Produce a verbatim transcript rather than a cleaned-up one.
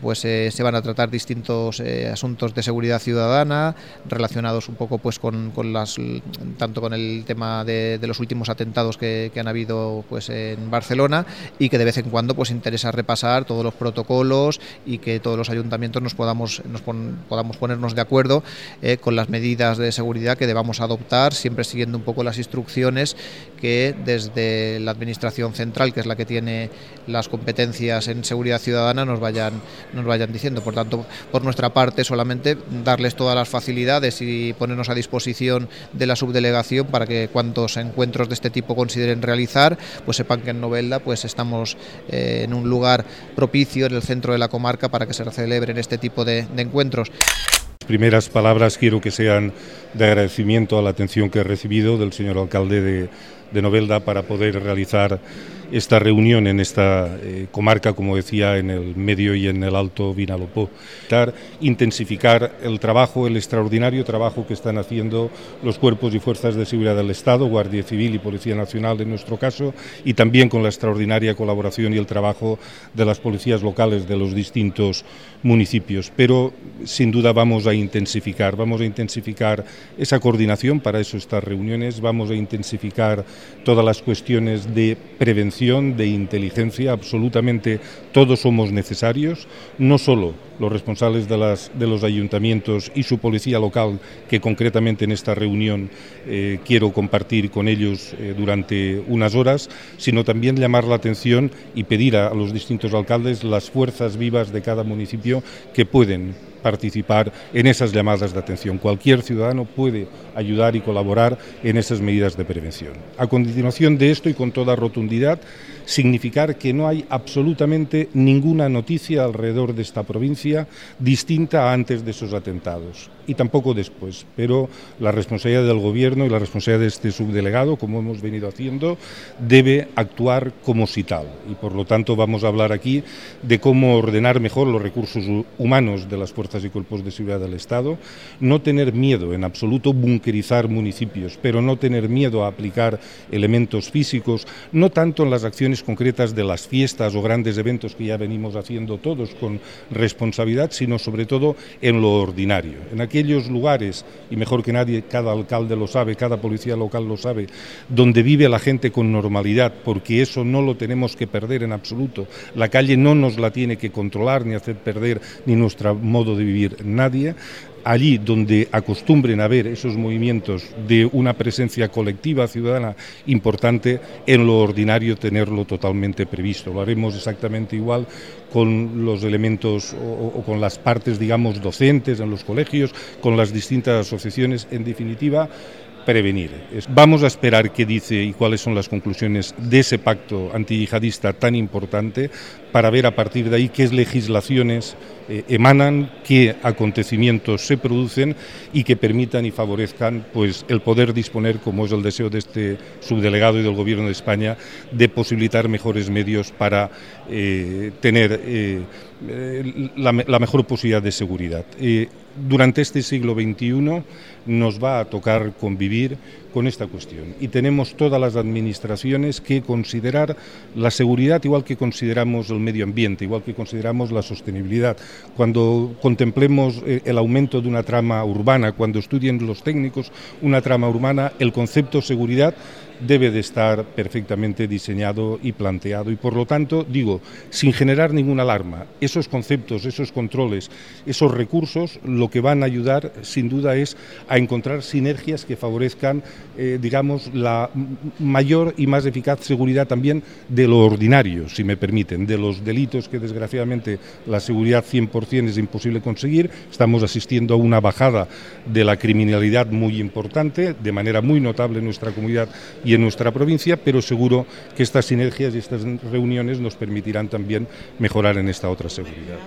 pues eh, se van a tratar distintos eh, asuntos de seguridad ciudadana relacionados un poco pues con, con las tanto con el tema de, de los últimos atentados que, que han habido pues en Barcelona, y que de vez en cuando pues interesa repasar todos los protocolos y que todos los ayuntamientos nos podamos nos pon, podamos ponernos de acuerdo eh, con las medidas de seguridad que debamos adoptar, siempre siguiendo un poco las instrucciones que desde la administración central, que es la que tiene las competencias en seguridad ciudadana, nos vayan nos vayan diciendo. Por tanto, por nuestra parte, solamente darles todas las facilidades y ponernos a disposición de la subdelegación para que cuantos encuentros de este tipo consideren realizar, pues sepan que en Novelda pues estamos eh, en un lugar propicio en el centro de la comarca para que se celebren este tipo de, de encuentros. Las primeras palabras quiero que sean de agradecimiento a la atención que he recibido del señor alcalde de, de Novelda para poder realizar esta reunión en esta eh, comarca, como decía, en el medio y en el Alto Vinalopó. Intensificar el trabajo, el extraordinario trabajo que están haciendo los cuerpos y fuerzas de seguridad del Estado, Guardia Civil y Policía Nacional en nuestro caso, y también con la extraordinaria colaboración y el trabajo de las policías locales de los distintos municipios. Pero sin duda vamos a intensificar, vamos a intensificar esa coordinación, para eso estas reuniones, vamos a intensificar todas las cuestiones de prevención, de inteligencia. Absolutamente todos somos necesarios, no solo los responsables de, las, de los ayuntamientos y su policía local, que concretamente en esta reunión eh, quiero compartir con ellos eh, durante unas horas, sino también llamar la atención y pedir a, a los distintos alcaldes las fuerzas vivas de cada municipio que pueden participar en esas llamadas de atención. Cualquier ciudadano puede ayudar y colaborar en esas medidas de prevención. A continuación de esto, y con toda rotundidad, significar que no hay absolutamente ninguna noticia alrededor de esta provincia distinta a antes de esos atentados, y tampoco después, pero la responsabilidad del Gobierno y la responsabilidad de este subdelegado, como hemos venido haciendo, debe actuar como si tal, y por lo tanto vamos a hablar aquí de cómo ordenar mejor los recursos humanos de las fuerzas y cuerpos de seguridad del Estado, no tener miedo en absoluto, bunkerizar municipios, pero no tener miedo a aplicar elementos físicos, no tanto en las acciones concretas de las fiestas o grandes eventos que ya venimos haciendo todos con responsabilidad, sino sobre todo en lo ordinario, en aquellos lugares, y mejor que nadie cada alcalde lo sabe, cada policía local lo sabe, donde vive la gente con normalidad, porque eso no lo tenemos que perder en absoluto. La calle no nos la tiene que controlar ni hacer perder ni nuestro modo de vivir nadie. Allí donde acostumbren a ver esos movimientos de una presencia colectiva ciudadana importante, en lo ordinario tenerlo totalmente previsto. Lo haremos exactamente igual con los elementos o, o con las partes, digamos, docentes en los colegios, con las distintas asociaciones. En definitiva, prevenir. Vamos a esperar qué dice y cuáles son las conclusiones de ese pacto antiyihadista tan importante, para ver a partir de ahí qué legislaciones eh, emanan, qué acontecimientos se producen y que permitan y favorezcan pues el poder disponer, como es el deseo de este subdelegado y del Gobierno de España, de posibilitar mejores medios para eh, tener eh, la, la mejor posibilidad de seguridad. Eh, durante este siglo veintiuno nos va a tocar convivir con esta cuestión, y tenemos todas las administraciones que considerar la seguridad igual que consideramos el medio ambiente, igual que consideramos la sostenibilidad. Cuando contemplemos el aumento de una trama urbana, cuando estudien los técnicos una trama urbana, el concepto seguridad debe de estar perfectamente diseñado y planteado, y por lo tanto, digo, sin generar ninguna alarma, esos conceptos, esos controles, esos recursos, lo que van a ayudar sin duda es a encontrar sinergias que favorezcan, eh, digamos, la mayor y más eficaz seguridad también de lo ordinario, si me permiten, de los delitos que desgraciadamente la seguridad cien por cien es imposible conseguir. Estamos asistiendo a una bajada de la criminalidad muy importante, de manera muy notable en nuestra comunidad y en nuestra provincia, pero seguro que estas sinergias y estas reuniones nos permitirán también mejorar en esta otra seguridad.